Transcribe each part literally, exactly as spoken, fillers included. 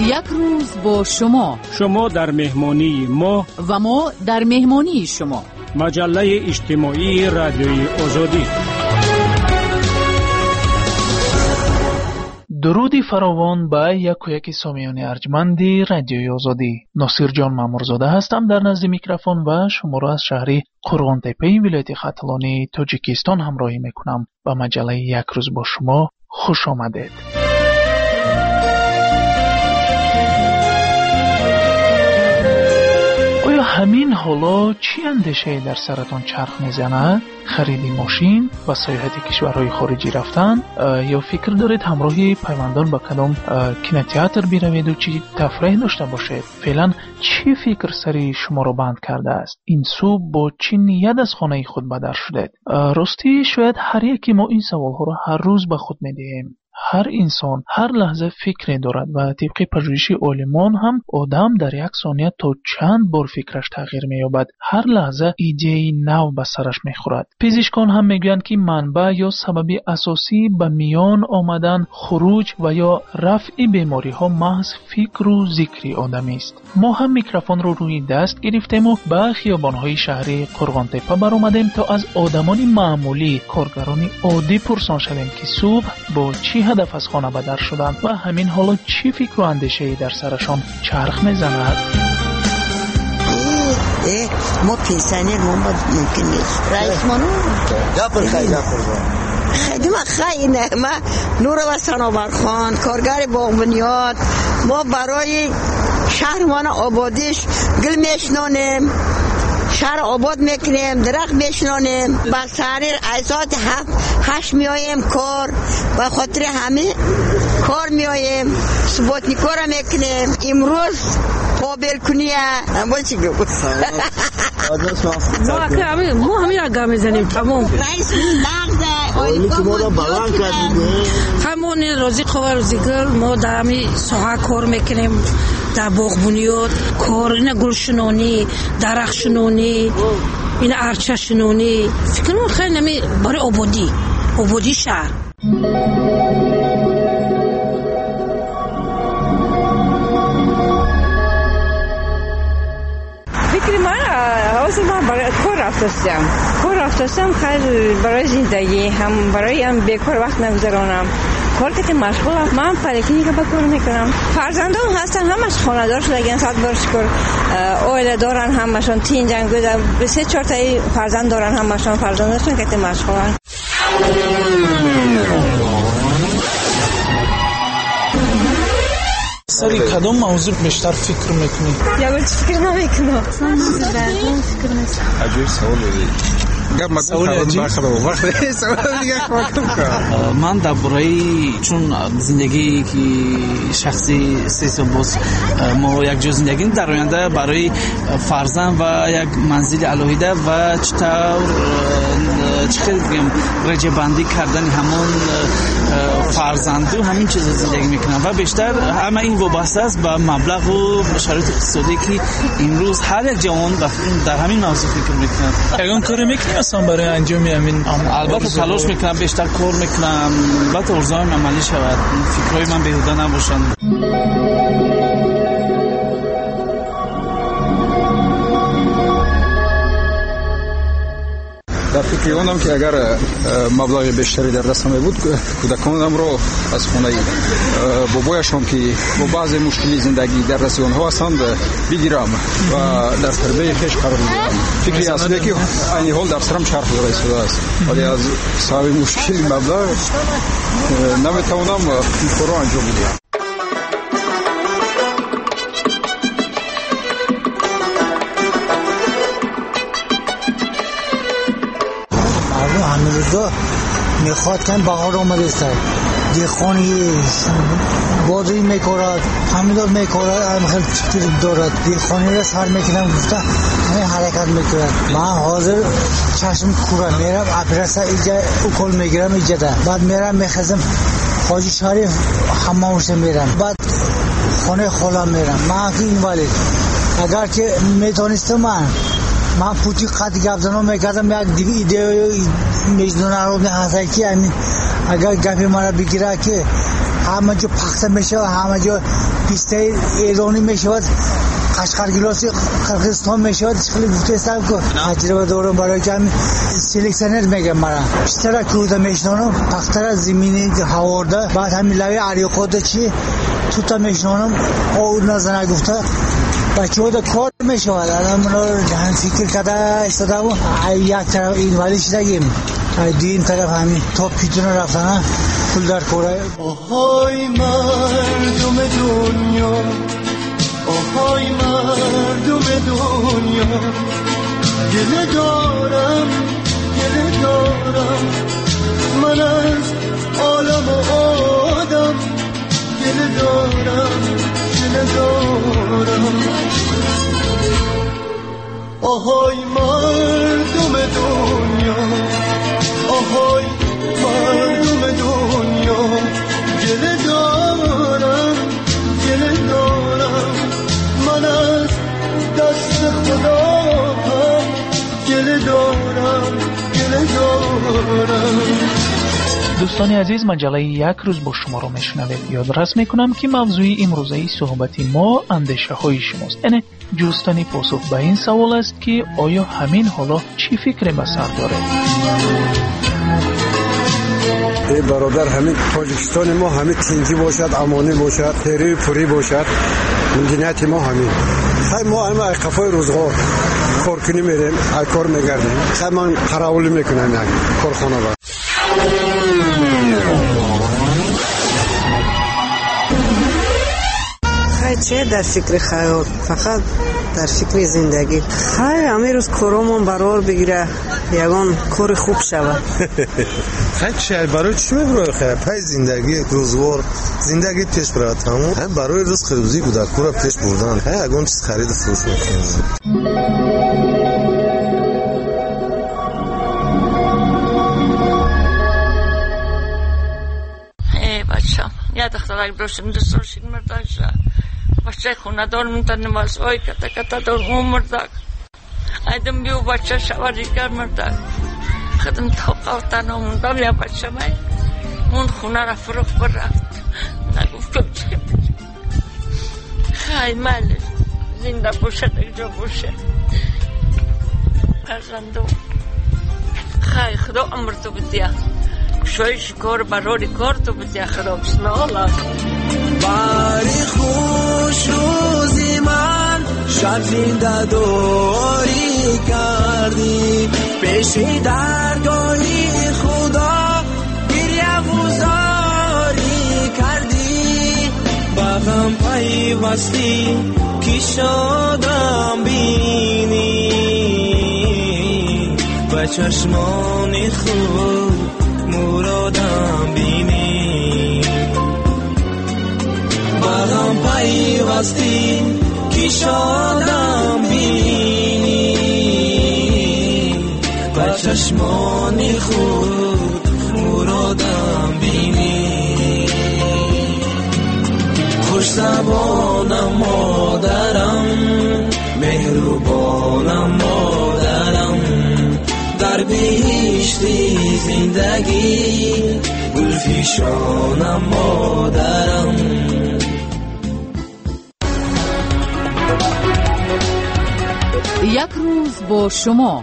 یک روز با شما، شما در مهمانی ما و ما در مهمانی شما. مجله اجتماعی رادیوی آزادی. درودی فراوان به یک و یکی سامیان ارجمندی رادیوی آزادی. ناصر جان مامورزاده هستم در نزد میکروفون و شما را از شهری قرغان تپه ولایت ختلانی تاجیکستان همراهی میکنم. به مجله یک روز با شما خوش آمدید. آیا همین حالا چی اندیشه در سرتان چرخ میزند؟ خرید ماشین و سیاحت کشورهای خارجی رفتن، یا فکر دارید همراهی پیوندان با کدام کینوتئاتر بروید و چی تفریح داشته باشید؟ فعلا چی فکر سری شما را بند کرده است؟ این صبح با چی نیت از خانه خود به در شدید؟ راستی شاید هر یکی ما این سوالها را هر روز به خود میدهیم. هر انسان هر لحظه فکری دارد و طبق پژوهش عالمان هم آدم در یک ثانیه تا چند بار فکرش تغییر می‌یابد. هر لحظه ایده نو به سرش می‌خورد. پزشکان هم میگویند که منبع یا سبب اساسی به میان آمدن، خروج و یا رفع بیماری‌ها محض فکر و ذکر آدمی است. ما هم میکروفون رو روی دست گرفتیم و به خیابان‌های شهری قرغان تپه برآمدیم تا از آدمان معمولی، کارگران عادی پرسان شویم که صبح با چی هدف از خانه به در شدند و همین حالا چی فکر و اندیشه‌ای در سرشان چرخ میزند. ما پنسیونر ما ممکن نیست. رئیس منو گپر خیلی گپر خیلی ما خیلی نه. ما نور و صنوبرخان کارگر با بنیاد، ما برای شهرمان آبادیش گل میشنانیم، شهر آباد میکنیم، درخت میشنانیم، با سر ایزاد هشت میاییم کار و خاطر همه کار میاییم، سبوتنی کار میکنیم. امروز قابل کنیه با چی گفت ما همه ما همه آگاه میزنیم تمام. رئیس مغزه آیلی که ما را بلند کردیم، همون روزی خواه روزی گل ما در همه ساحه کار میکنیم، در باغ بنیاد کار، این گلشنونی، درخت شنونی، این ارچه شنونی. فکر کنم خیلی نمی برای آبادی آبادی شهر. فکر من اصلا من برای کار رفتم کار رفتم خیلی برای زندگی هم برای هم بیکار وقت نگذرانم. کار که مشغولم، من پلیکنی که بکار میکنم. فرزندان هستن همش خانه‌دار شدن، صد بار شکر اوله دارن، همشون تین جنگ به سه چهار تایی فرزند دارن، همشون فرزنداشون که مشغولن. سری کدام موضوع بیشتر فکر میکنی؟ یا به فکر نمیکنم. فکر نیست. عجیب سوال بود. سوال عجیب وقتی سوال دیگه خواهم من درباره چون زندگی که شخصی سیستم باز ما یک جو زندگی در آینده برای فرزند و یک منزل الهیده و چطور چخیل بگم رجه بندی کردن همون فرزندو همین چیز زندگی میکنم و بیشتر همه این وابسته است به مبلغ و شرایط اقتصادی که امروز هر یک جوان در همین موضوع فکر میکنه. یگان کاری میکنی اصلا برای انجام همین؟ البته تلاش میکنم، بیشتر کار میکنم البته ارزوام عملی شود، فکرهای من بیهوده نباشن. در فکر اونم که اگر مبلغ بیشتری در دستم بود کودکانم را از خانه بابایشان که با بعض مشکلی زندگی در دست آنها هستند بگیرم و در تربیت خویش قرار بدم. فکری اصلی که این حال در سرم چرخ داره ایستاده است، ولی از صاحب مشکلی مبلغ نمیتوانم این کار را انجام بدم. روزا میخواد که بهار آمده است، دیخانی بادری میکارد، همیدار میکارد، هم خیلی فکر دارد، دیخانی را سر میکنم گفته همین حرکت میکرد. من حاضر چشم کورم میرم اپراسا ایجا اکل میگیرم ایجا ده، بعد میرم میخزم حاجی شریف حمامش میرم، بعد خانه خالم میرم. من که این ولی اگر که میتونستم من من پوچی خط گفتنو میکردم یک دیگه ایده مجنون عرب نه هستی که همین اگر گپی مرا بگیره که همه جا پخته میشه و همه جا پیسته ایرانی میشود قشقر گلاسی قرقیزستان میشود خیلی بوته سب کن تجربه دارم برای که همین سیلکسنر میگم مرا بیشتر کروده میشنانم پختر از زمینی هوارده بعد همین لوی عریقاده چی توتا میشنانم آور نزنه گفته بچه ها دا کار میشود الان من هم فکر کده استادم یک طرف این ولی شدگیم دین طرف همین تا پیتون رفتن پول در کاره آهای مردم دنیا آهای مردم دنیا گله دارم گله دارم من از عالم و آدم گله دارم گله دارم آهای مردم دنیا آهای مردم دنیا گله دارم گله دارم من از دست خدا گله دارم گله دارم. دوستان عزیز مجله یک روز با شما رو میشنوید. یادرس میکنم که موضوع امروزه صحبت ما اندیشه های شماست، یعنی جستن پاسخ به این سوال است که آیا همین حالا چی فکر به سر داره؟ ای برادر همین تاجیکستان ما همین تینجی باشد امانی باشد تری پوری باشد مدینت ما همین خیلی ما همه ای قفای روزگار کار کنی میریم ای کار میگردیم خیلی من قراولی میکنم یک کارخانه با خیلی چه در فکر خیال فقط در فکر زندگی خیلی همه روز کارامون برار بگیره یگان کار خوب شود خیلی چه برای چی میبرای خیلی پای زندگی روزگار زندگی پیش برای تمام هم برای روز خیلی کودک کورا پیش بردن خیلی یگان چیز خرید فروش میکنن. ای بچم یه دخترک بروشن دوست روشین مرداش بچه خونه دار منتن نماز اوی کتا کتا دار اون مردک ایدم بیو بچه شواری کر مردک خدم توقع تنها موندم یا بچه مای اون خونه را فروخ بر رفت نگفت کم چه خیلی ماله زنده باشد اجا باشه پرزندو خیلی خدا عمر تو بدیا شویش کار براری کار تو بدیا خدا بسم الله باری خوش روزی من شب زنده داری کردی پیشی درگاهی خدا گریه وزاری کردی بغم پیوستی کی شدم بینی به چشمان خود مرادم بینی بغم پیوستی کی شدم بینی به چشمان خود مرادم بینی خوش زبانم مادرم مهربانم مادرم در بهشتی زندگی گلفیشانم مادرم یک روز با شما.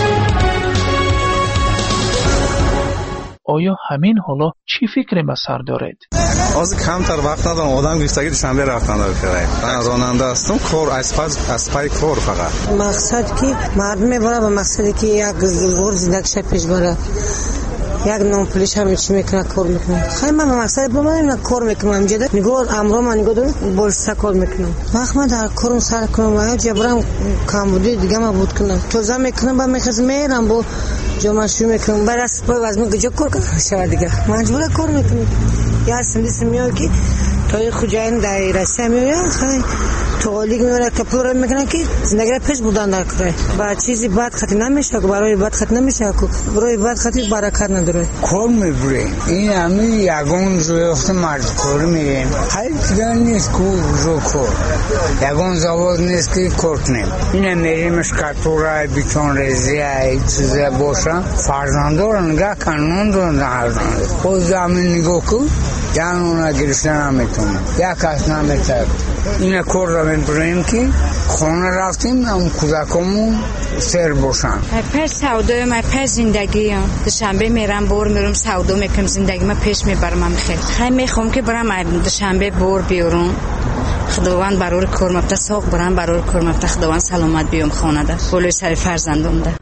آیا همین حالا چی فکر به سر دارید؟ از کمتر وقت ندارم آدم گفتگی دوشنبه رفتن داره کرده من راننده هستم کار از پای کار فقط مقصد که مردم میبره به مقصدی که یک روزگار زندگیش پیش بره یک نام پولیش هم چی میکنه کار میکنه خیلی من به مقصد با من کار میکنم جده نگاه امرا من نگاه دارم بولستا کار میکنم وقت من در کارم سر کنم و جبرم کم بودی دیگه من بود کنم توزه میکنم با میخواست میرم با جامعه شروع میکنم برای از پای وزمه گجا کار کنم شود دیگه مجبور کار میکنم یا سندی سمیاد که تا خود جاین در رسیه میاد خیلی تولیگ میبره که پول رو میکنه که زندگی را پیش بودن در کره با چیزی بد خطی نمیشه که برای بد خطی نمیشه که برای بد خطی برکت نداره کار میبریم این همه یگان زویفت مرد کار میریم هر دیگر نیست که رو کار یگان زواز نیست که کار کنیم این میریمش کتوره بیچون رزیه چیزه باشه فرزندار نگه کنون دارن فرزنده خود زمین نگاه کن جانونا گرفتن نمیتونیم یک کس نمیتر این کار را میبریم که خونه رفتیم هم کودکمون سر باشن. پر سودا من پر زندگی ام دوشنبه میرم بور میرم سودا میکنم زندگی من پیش میبرم. من خیلی خیلی میخوام که برم دوشنبه بور بیارم. خداوند برای کار مفته ساق برام برای کار مفته خداوند سلامت بیام خانه ده بولوی سر فرزندم ده.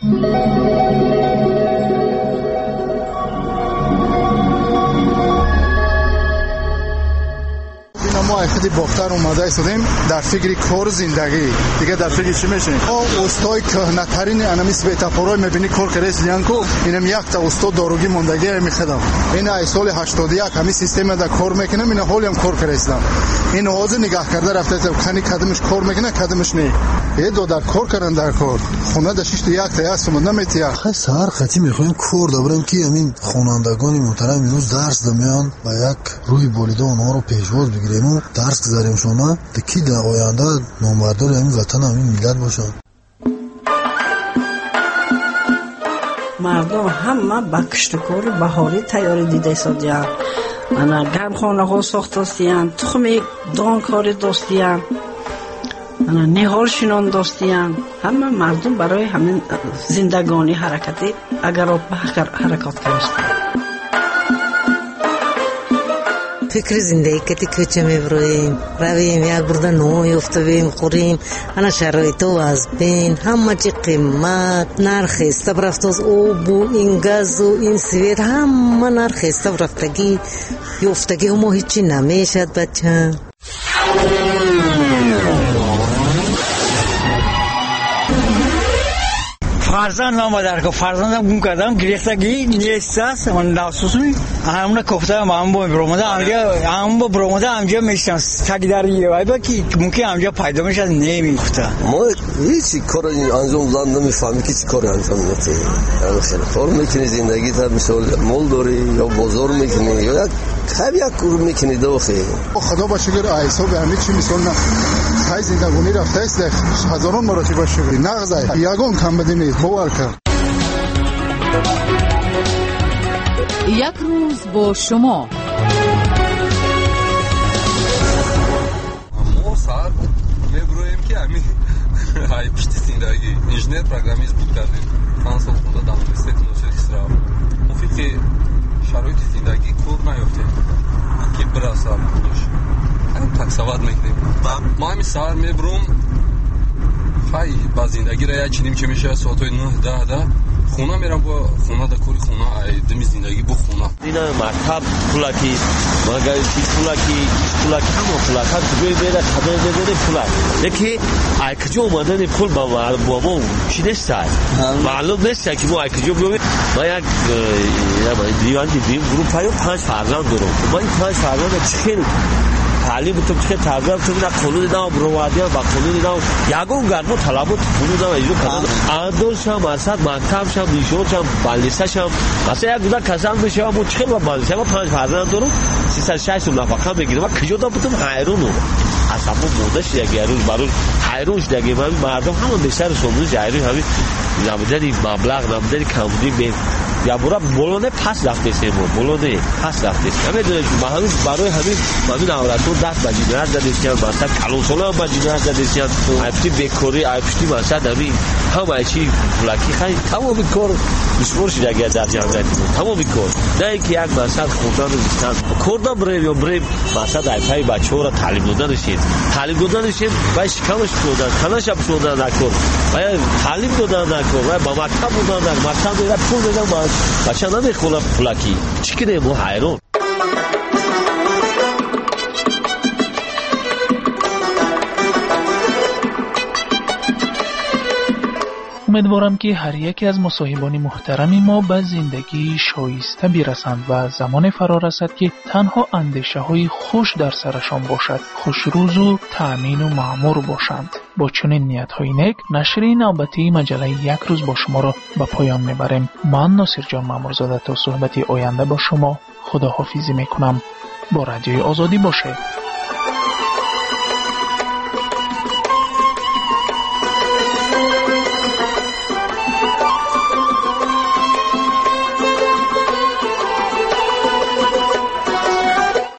ما خیلی باختر اومده ایستادیم در فکر کار زندگی دیگه در فکر چی میشیم؟ او استاد کهنه‌ترین انمیس بیتاپورای میبینی کار کرد کو اینم یک تا استاد داروگی موندگی میخدم. این ای سال هشتاد و یک همین سیستم در کار میکنم. این حالی هم کار کردم. این آواز نگاه کرده رفته کنی قدمش کار میکنه قدمش نه. یه دو در کار کردن در کار خونه در شش تا یک تا است نمیتیا. خیلی سر خطی میخوایم کار دارم که همین خوانندگان محترم امروز درس دمیان با یک روی بولیده اونها رو پیشواز بگیریم. درس گذاریم شما که در آینده نامبردار همین وطن همین ملت باشن. مردم همه با کشتکار بهاری تیاری دیده سادیان. انا گرم خانه ها ساخت دستیان تخمی دان کاری دستیان انا نهال شنان دستیان. همه مردم برای همین زندگانی حرکتی اگر به حرکات کرستن. فکر زندگی کتی کوچه میبرویم رویم یک برده نوی افتویم خوریم انا شرایط و از بین همه چی قیمت نرخیسته برفت از اوب و این گاز و این سویت همه نرخیسته برفتگی یفتگی همه هیچی نمیشد بچه. فرزند ما مادر کو فرزندم گم کردم گریختگی نیست است من ناسوسی همون کوفته من با برومدا آنجا هم با برومدا آنجا میشن سگداری وای با کی ممکن آنجا پیدا میشه نمیفته. ما هیچ کاری انجام دادن نمیفهمی که چی کاری انجام میدی. یعنی خیلی کار میکنی زندگی تا مثال مول داری یا بازار میکنی یا هر یک کار میکنی دوخی. خدا با شکر عیسی به همین چی مثال نه خیلی زندگانی رفته است هزاران مراتب شکر نغزه یگان کم بدین باور کرد. یک روز با شما ما ساعت میبرویم که همین های پشت زندگی انجینر پروگرامیست بود کردیم پنج سال خونده دانشگاه نوشته اسرائیل مفید شرایط زندگی کور نیفتیم که براسم بودش همین تک سواد میکنیم ما همین ساعت میبروم خیلی با زندگی را چنیم که میشه ساعتای نه ده ده خونه میرم با خونه دا کوری خونه ایدمی زندگی با خونه اینا مکتب پولاکی مگر چی پولاکی پولاکی همه پولاک ها توی بیره خبر بده پولاک یکی ایکجو اومدن پول با با ما چی نیست معلوم نیست که ما ایکجو بیایم ما یک دیوان دیدیم گروه پایو پنج فرزند دارم ما این پنج فرزند چخیل تعلیم بودم که تازه تو نه قانون دام بروادیا با قانون دام یگون گرمو طلبات قانون دام اجرا کردن آدرسم اسات مکتبشم دیشوشم بالستشم مثلا یک دوتا کسان بشه ما چه با بالست ما پنج فرزند دارم سیصد و شصت نفر بگیرم و کجا دا بودم حیرونم اصلا بودش یک روز برای حیرونش دیگه من مردم همون بیشتر سوموز حیرون همین نمیدونی مبلغ نمیدونی کمبودی به یا برای بلونه پس رفته سیم بلونه پس رفته سیم همه دونه محل برای همین همین اولادو دست بجیدن دادیسیان مثلا کلوسولا بجیدن دادیسیان افتی بکوری افتی مثلا همین همه چی پولاکی خیلی تمام کار مشمول شده اگر در جامعه تمام کار نه اینکه یک مثلا خوردن نیستن کردن برای یا برای مثلا در پای بچه‌ها را تعلیم دادن شید تعلیم دادن شید باش کمش شدن کلاش هم شدن نکن باید تعلیم دادن نکن باید با مکتب بودن نکن مکتب دیگر پول بدن باید بچه نمیخونه پولاکی چی کنه ما حیرون. امیدوارم که هر یکی از مصاحبان محترم ما به زندگی شایسته برسند و زمان فرا رسد که تنها اندیشه های خوش در سرشان باشد، خوش روز و تأمین و معمور باشند. با چنین نیت های نیک نشر نوبتی مجله یک روز با شما را به پایان میبریم. من ناصر جان مامورزاده تا صحبتی آینده با شما خداحافظی میکنم. با رادیوی آزادی باشید.